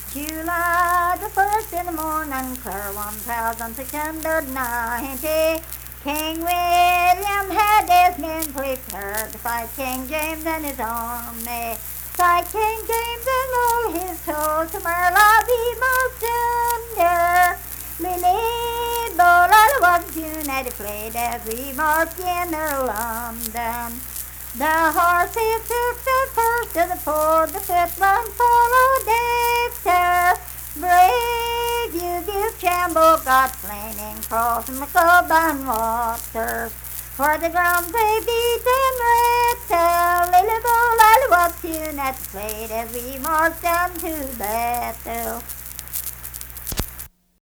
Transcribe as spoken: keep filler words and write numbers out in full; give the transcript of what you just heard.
July the first in the morning, clear one thousand six hundred ninety. King William had his men prepared to fight King James and his army. Fight King James and all his host, to Merla be most tender. Lily Bola was united, played every mark in their London. The horses took the first to the ford, the fifth one followed after. Brave Hugh Campbell got slain in cross McCoban waters. For the ground they beat and rattle, Lily Bola was tuned, played every march down to battle.